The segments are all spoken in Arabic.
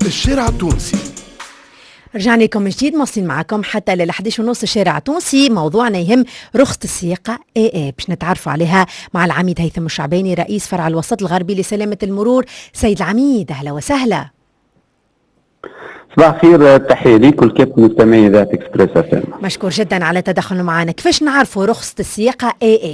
الشارع التونسي. رجعنا لكم من جديد، مواصلين معكم حتى ل 11:30 الشارع التونسي. موضوعنا يهم رخصة السياقة باش نتعرفوا عليها مع العميد هيثم الشعباني رئيس فرع الوسط الغربي لسلامة المرور. سيد العميد أهلا وسهلا. صباح الخير، تحية ليك والكابتن مستمعي ذات اكسبريس FM. مشكور جدا على التدخل معنا. كيفاش نعرفوا رخصة السياقة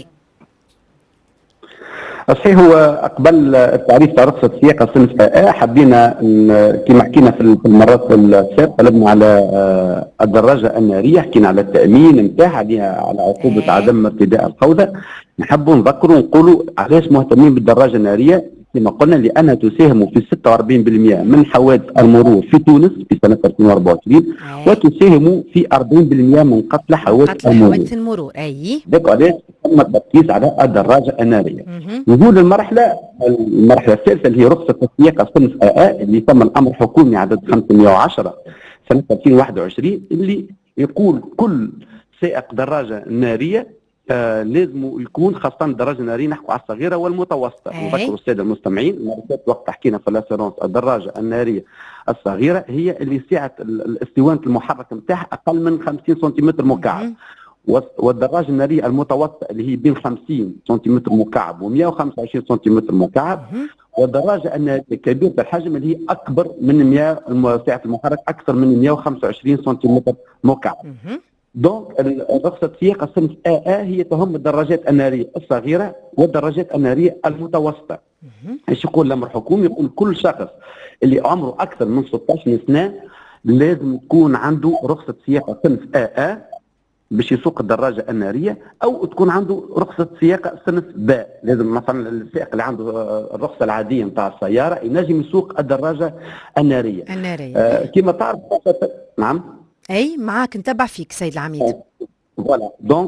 صحيح، هو قبل التعريف تاع رخصة السياقة صنف حبينا كما حكينا في المرات السابقة قلبنا على الدراجة النارية، حكينا على التأمين نتاعها، على عقوبة عدم ارتداء الخوذة. نحبوا نذكروا ونقولوا علاش مهتمين بالدراجة النارية. كما قلنا لأنها تساهم في 46% من حوادث المرور في تونس في سنة 2024 وتساهم في 40% من قتل حوادث المرور. ذاك علاش تم التركيز على الدراجة النارية. نقول المرحلة الثالثة اللي هي رخصة السياقة صنف اللي تم الأمر حكومي عدد 510 سنة 2021 اللي يقول كل سائق دراجة نارية لازم يكون خاصة الدراجة النارية، نحكوا على الصغيرة والمتوسطة. نذكروا السادة المستمعين مرات وقت حكينا في الاسيرونس الدراجة النارية الصغيرة هي اللي سعة الاستوانة المحرك نتاعها أقل من 50 سنتيمتر مكعب، والدراجة النارية المتوسطة اللي هي بين 50 سنتيمتر مكعب و 125 سنتيمتر مكعب، والدراجة النارية كبيرة الحجم اللي هي أكبر من سعة المحرك أكثر من 125 سنتيمتر مكعب. دونك رخصة السياقة صنف هي تهم الدراجات النارية الصغيرة والدراجات النارية المتوسطة. ايش يقول الأمر الحكومي؟ يقول كل شخص اللي عمره أكثر من 16 سنة لازم يكون عنده رخصة سياقة صنف باش يسوق الدراجة النارية، أو تكون عنده رخصة سياقة صنف باء. لازم مثلا السائق اللي عنده الرخصة العادية نتاع السيارة ينجم يسوق الدراجة النارية. كما تعرف نعم. اي معاك نتبع فيك سيد العميد. فوالا دونك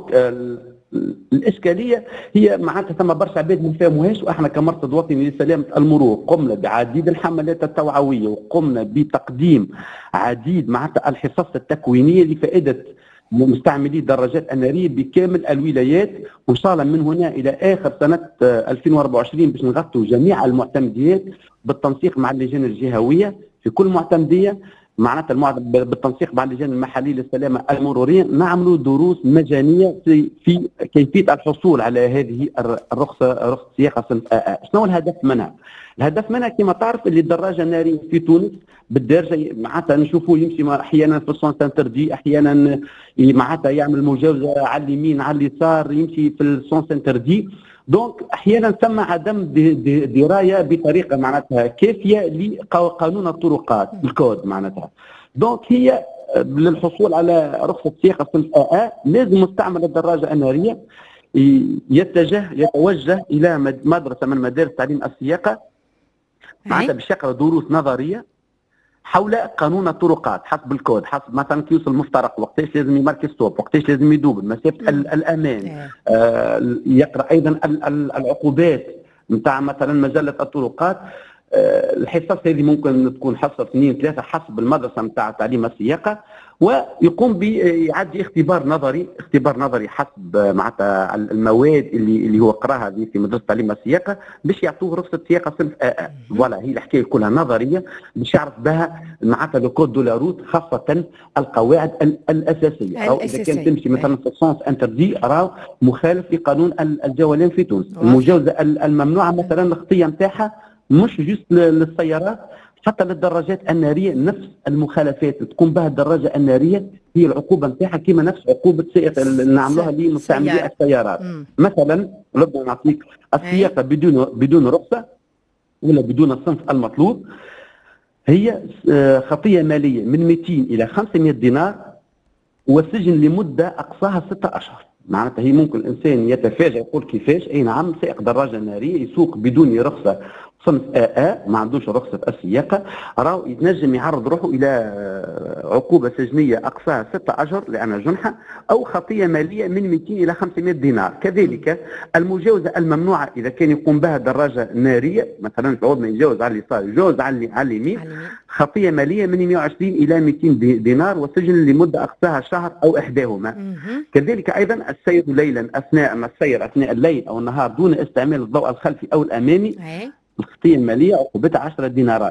الاشكاليه هي معناتها ثم برشا عباد ما فهموهاش، واحنا كمرصد وطني لسلامه المرور قمنا بعديد الحملات التوعويه وقمنا بتقديم عديد معناتها الحصص التكوينيه لفائده مستعملي الدراجات الناريه بكامل الولايات، وان شاء الله من هنا الى اخر سنه 2024 باش نغطوا جميع المعتمديات بالتنسيق مع اللجان الجهويه في كل معتمديه، معناتها بالتنسيق مع اللجان المحليه للسلامه المروريه نعملوا دروس مجانيه في كيفيه الحصول على هذه رخصه سياقه صنف شنو الهدف منها؟ الهدف منها كما تعرف اللي الدراجه الناريه في تونس بالدرجه معناتها نشوفوه يمشي احيانا في السون سنتردي، احيانا معناتها يعمل مجاوزه على اليمين على اليسار، يمشي في السون سنتردي. دونك احيانا تم عدم درايه بطريقه معناتها كافيه لقانون الطرقات الكود معناتها. دونك هي للحصول على رخصه سياقه صنف لازم مستعمل الدراجه الناريه يتوجه الى مدرسه من مدارس تعليم السياقه معناتها باش يقرا دروس نظريه حول قانون الطرقات حسب الكود، حسب مثلا كي يوصل المفترق وقتاش لازم يماركي ستوب، وقتاش لازم يدوب، مسافه الامان. يقرا ايضا العقوبات نتاع مثلا مجله الطرقات. الحصص هذه ممكن تكون حصه 2 3 حسب المدرسه نتاع تعليم السياقه، ويقوم بيعدي اختبار نظري حسب معناتها المواد اللي هو قراها في مدرسه تعليم السياقه باش يعطوه رخصه سياقه صنف فوالا هي الحكايه كلها نظريه باش يعرف بها معناتها لو كود دو لا روت، خاصه القواعد الاساسيه. او اذا كان تمشي مثلا في السونس انتردي راهو مخالف لقانون الجولان في تونس. المجاوزه الممنوعه مثلا الخطيه نتاعها مش جست للسيارات، حتى للدراجات الناريه نفس المخالفات تقوم بها الدراجه الناريه هي العقوبه نتاعها كما نفس عقوبه سائق نعملوها لمستعملي السيارات. مثلا نبدا نعطيك السياقه بدون رخصه ولا بدون الصنف المطلوب هي خطيه ماليه من 200 الى 500 دينار وسجن لمده اقصاها 6 اشهر. معناتها هي ممكن الانسان يتفاجئ يقول كيفاش؟ اي نعم، سائق دراجه ناريه يسوق بدون رخصه صنف ما عندوش رخصه السياقه راهو يتنجم يعرض روحه الى عقوبه سجنيه اقصاها 6 اشهر لان جنحه، او خطيه ماليه من 200 الى 500 دينار. كذلك المجاوزه الممنوعه اذا كان يقوم بها دراجه ناريه مثلا بعد ما يتجاوز على اليسار يتجاوز على اليمين، خطيه ماليه من 120 الى 200 دينار وسجن لمده اقصاها شهر او احداهما. كذلك ايضا السير ليلا اثناء الليل او النهار دون استعمال الضوء الخلفي او الامامي الخطيه الماليه عقوبتها 10 دينارات.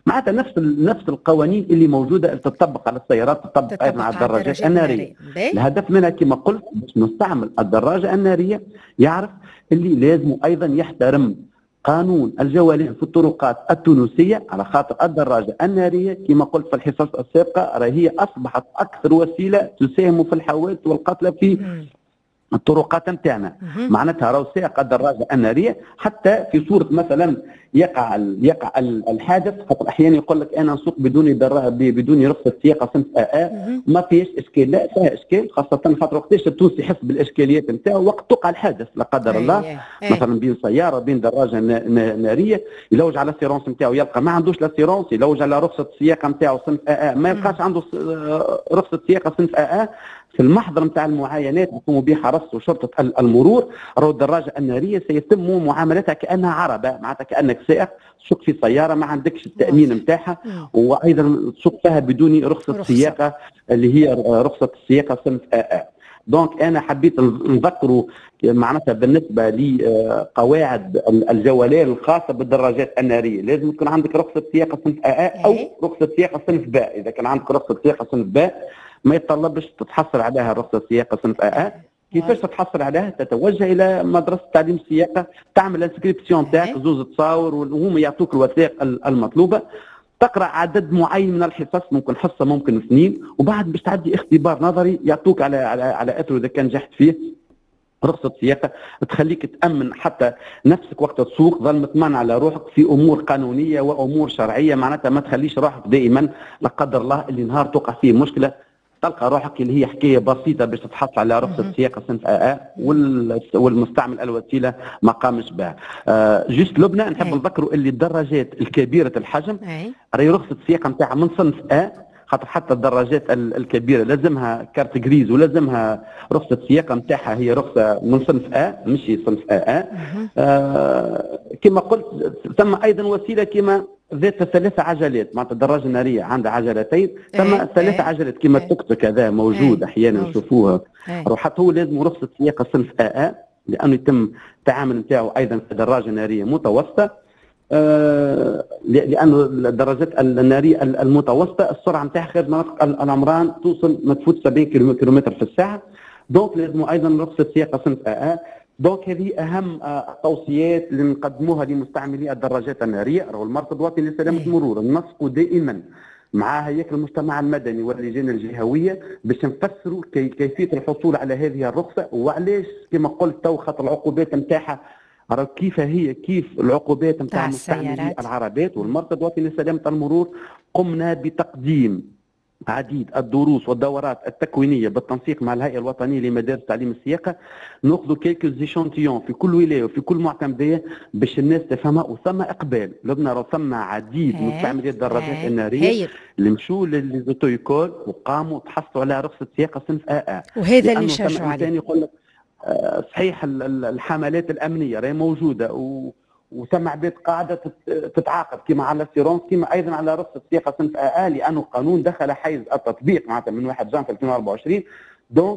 معناتها نفس القوانين اللي موجوده اللي تطبق على السيارات تطبق ايضا على الدراجات الناريه. الهدف منها كما قلت باش نستعمل الدراجه الناريه يعرف اللي لازم ايضا يحترم قانون الجوالين في الطرقات التونسيه، على خاطر الدراجه الناريه كما قلت في الحصص السابقه راهي اصبحت اكثر وسيله تساهم في الحوادث والقتلى في الطرقات نتاعنا. معناتها راهو سائق الدراجه الناريه حتى في صوره مثلا يقع الحادث، خاطر احيانا يقول لك انا نسوق بدون رخصه سياقه صنف ما فيش اشكال. لا فيها اشكال، خاصه خاطر وقتاش التونسي يحس بالاشكاليات نتاعو وقت تقع الحادث لا قدر الله. مثلا بين سياره بين دراجه ناريه يلوج على السيرونس نتاعو يلقى ما عندوش لا سيرونس، يلوج على رخصه السياقه نتاعو صنف ما يلقاش عنده رخصه سياقه صنف في المحضر نتاع المعاينات يقوموا به حرس وشرطه المرور، راهو الدراجه الناريه سيتم معاملتها كانها عربه، معناتها كانك سائق تسوق في سياره ما عندكش التامين نتاعها، وايضا تسوق فيها بدون رخصه سياقه اللي هي رخصه السياقه صنف دونك انا حبيت نذكروا معناتها بالنسبه لقواعد الجولات الخاصه بالدراجات الناريه، لازم يكون عندك رخصه سياقه صنف او رخصه سياقه صنف باء. اذا كان عندك رخصه سياقه صنف باء ما يتطلبش تتحصل عليها رخصه سياقه صنف كيفاش تتحصل عليها؟ تتوجه الى مدرسه تعليم السياقه، تعمل الانسكريبسيون تاعك، زوز تصاور وهم يعطوك الوثائق المطلوبه، تقرا عدد معين من الحصص، ممكن حصه ممكن اثنين، وبعد باش تعدي اختبار نظري يعطوك على اثره اذا كان نجحت فيه رخصه سياقه تخليك تامن حتى نفسك وقت تسوق، ظل مطمئن على روحك في امور قانونيه وامور شرعيه، معناتها ما تخليش روحك دائما لا قدر الله اللي نهار توقع فيه مشكله تلقى روحك اللي هي حكايه بسيطه باش تتحصل على رخصه سياقه صنف والمستعمل الوسيله ما قامش بها. جيست لبنى نحب نذكروا اللي الدراجات الكبيره الحجم راهي رخصه السياقه نتاعها من صنف خاطر حتى الدراجات الكبيره لازمها كارت جريز ولازمها رخصه السياقه نتاعها هي رخصه من صنف مش صنف كما قلت ثم ايضا وسيله كما ذات 3 عجلات، معناتها الدراجه الناريه عندها عجلتين، ثم 3 عجلات كما التوك توك هذا موجود احيانا نشوفوها، حتى هو لازم رخصه سياقه صنف لانه يتم التعامل نتاعو ايضا في دراجه ناريه متوسطه، لانه الدراجات الناريه المتوسطه السرعه نتاعها خارج مناطق العمران توصل ما تفوت 70 كيلومتر في الساعه، دونك لازم ايضا رخصه سياقه صنف دونك هذه اهم التوصيات اللي نقدموها لمستعملي الدراجات الناريه. راهو المرصد الوطني لسلامه المرور ننسقوا دائما مع هياكل المجتمع المدني واللجان الجهويه باش نفسروا كيفيه الحصول على هذه الرخصه، وعلاش كما قلت تو خاطر العقوبات نتاعها راه كيف العقوبات نتاع مستعملي العربات. والمرصد الوطني لسلامه المرور قمنا بتقديم عديد الدروس والدورات التكوينيه بالتنسيق مع الهيئه الوطنيه لمدارس تعليم السياقه، ناخذوا كيلكو زيشانتيون في كل ولايه وفي كل معتمديه باش الناس تفهمها، وثم اقبال لبنى راه ثم عديد مستعملي الدراجات الناريه اللي مشوا للزوتو ايكول وقاموا تحصلوا على رخصه سياقه صنف وهذا اللي نشجعوا عليه. يقول لك صحيح الحملات الامنيه راهي موجوده وتم عباد قاعده تتعاقب كما على السيرونس كما ايضا على رخصه سياقه صنف لانه القانون دخل حيز التطبيق معناتها من 1 جانفي 2024. دونك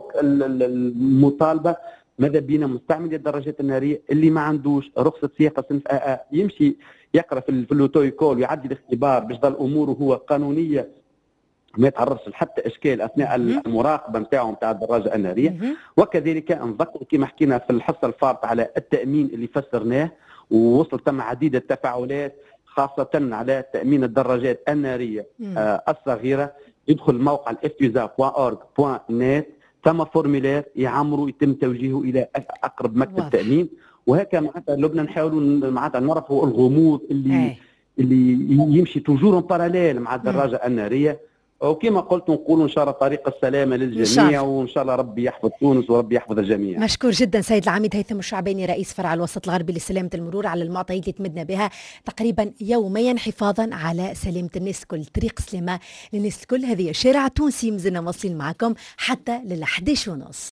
المطالبه ماذا بينا مستعمل الدراجات الناريه اللي ما عندوش رخصه سياقه صنف يمشي يقرا في اللوتو ايكول ويعدي الاختبار باش ظل اموره هو قانونيه ما يتعرضش لحتى اشكال اثناء المراقبه نتاعو نتاع الدراجه الناريه. وكذلك نذكر كما حكينا في الحصه الفارطه على التامين اللي فسرناه ووصل تم عديد التفاعلات خاصه على تامين الدراجات الناريه الصغيره. يدخل موقع efusa.org.net ثم فورميلير يعمروا يتم توجيهه الى اقرب مكتب تامين، وهكا معناتها لبنى نحاولوا معناتها نرفعوا الغموض اللي يمشي توجور باراليل مع الدراجه الناريه. وكما قلت نقول ان شاء الله طريق السلامه للجميع وان شاء الله ربي يحفظ تونس وربي يحفظ الجميع. مشكور جدا سيد العميد هيثم الشعباني رئيس فرع الوسط الغربي لسلامه المرور على المعطيات اللي تمدنا بها تقريبا يوميا حفاظا على سلامه الناس الكل، طريق سلامه للناس الكل. هذه شارع تونسي مازلنا واصلين معكم حتى لل11:30.